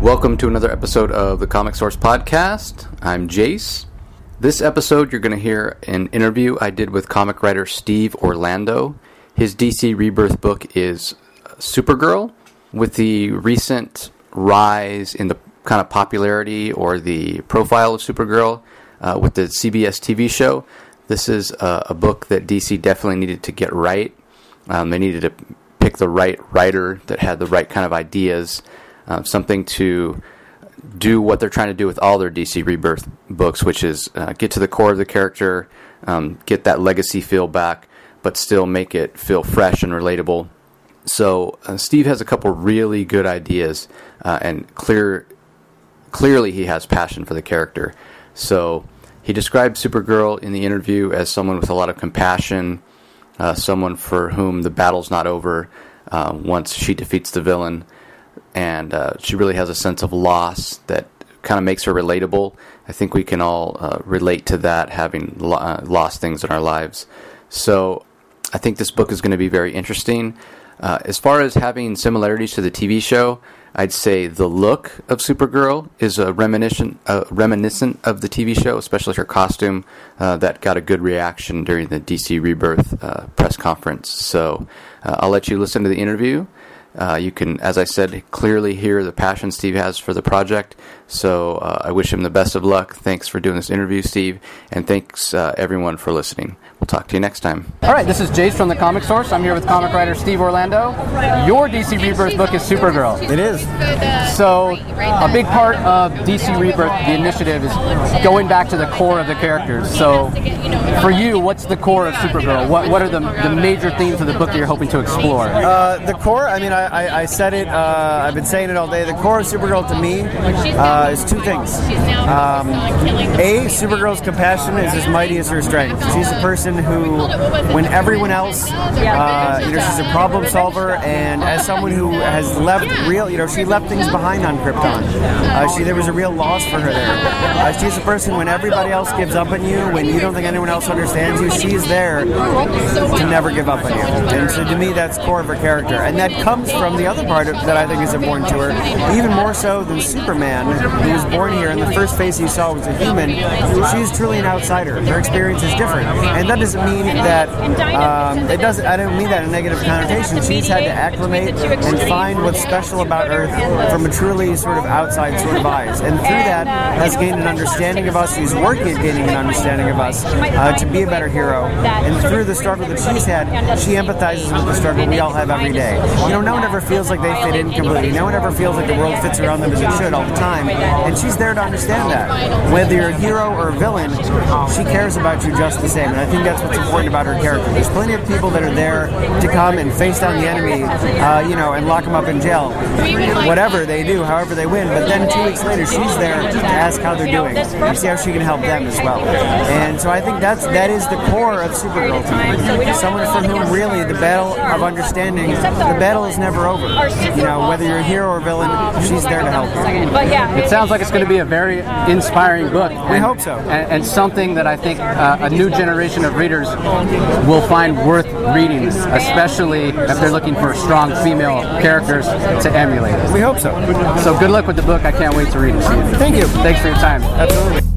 Welcome to another episode of the Comic Source Podcast. I'm Jace. This episode, you're going to hear an interview I did with comic writer Steve Orlando. His DC Rebirth book is Supergirl. With the recent rise in the kind of popularity or the profile of Supergirl with the CBS TV show, this is a book that DC definitely needed to get right. They needed to pick the right writer that had the right kind of ideas, something to do what they're trying to do with all their DC Rebirth books, which is get to the core of the character, get that legacy feel back, but still make it feel fresh and relatable. So Steve has a couple really good ideas, and clearly he has passion for the character. So he described Supergirl in the interview as someone with a lot of compassion, someone for whom the battle's not over once she defeats the villain. And she really has a sense of loss that kind of makes her relatable. I think we can all relate to that, having lost things in our lives. So I think this book is going to be very interesting. As far as having similarities to the TV show, I'd say the look of Supergirl is reminiscent of the TV show, especially her costume that got a good reaction during the DC Rebirth press conference. So I'll let you listen to the interview. You can, as I said, clearly hear the passion Steve has for the project. So I wish him the best of luck. Thanks for doing this interview, Steve. And thanks, everyone, for listening. We'll talk to you next time. All right, this is Jace from The Comic Source. I'm here with comic writer Steve Orlando. Your DC Rebirth book is Supergirl. It is. So a big part of DC Rebirth, the initiative, is going back to the core of the characters. So for you, what's the core of Supergirl? What are the major themes of the book that you're hoping to explore? The core, I said it, I've been saying it all day. The core of Supergirl to me is two things. Supergirl's compassion is as mighty as her strength. She's a person who, when everyone else, she's a problem solver, and as someone who has left she left things behind on Krypton. There was a real loss for her there. She's a person, when everybody else gives up on you, when you don't think anyone else understands you, she's there to never give up on you. And so to me, that's core of her character. And that comes from the other part that I think is important to her, even more so than Superman, who was born here, and the first face he saw was a human. She's truly an outsider. Her experience is different. And that doesn't mean that, I don't mean that in a negative connotation. She's had to acclimate and find what's special about Earth from a truly sort of outside sort of eyes. And through that, has gained an understanding of us. She's working at gaining an understanding of us to be a better hero. And through the struggle that she's had, she empathizes with the struggle we all have every day. No one ever feels like they fit in completely. No one ever feels like the world fits around them as it should all the time. And she's there to understand that. Whether you're a hero or a villain, she cares about you just the same. And I think that's what's important about her character. There's plenty of people that are there to come and face down the enemy, and lock them up in jail. Whatever they do, however they win. But then 2 weeks later, she's there to ask how they're doing and see how she can help them as well. And so I think that is the core of Supergirl to me. Someone for whom really the battle of understanding, the battle is never over. Whether you're a hero or villain, she's there to help you. It sounds like it's going to be a very inspiring book. We hope so. And something that I think a new generation of readers will find worth reading, especially if they're looking for strong female characters to emulate. We hope so. So good luck with the book. I can't wait to read it. Thank you. Thanks for your time. Absolutely.